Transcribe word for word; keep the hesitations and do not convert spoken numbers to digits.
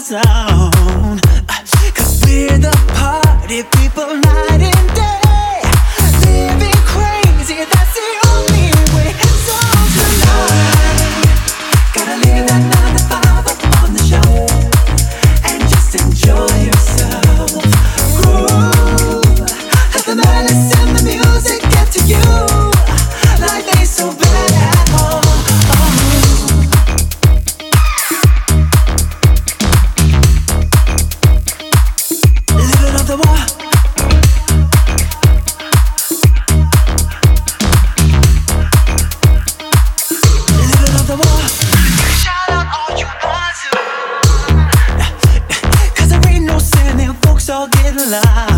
zone. Cause we're the party people night and day. Living crazy, that's the only way. So tonight, gotta leave that nine to five up on the shelf and just enjoy yourself. Groove, let the madness and the music get to you. Life ain't so bad at all. Living on the wall. Living on the wall. Shout out all you want to. Cause there ain't no sin and folks all get loud.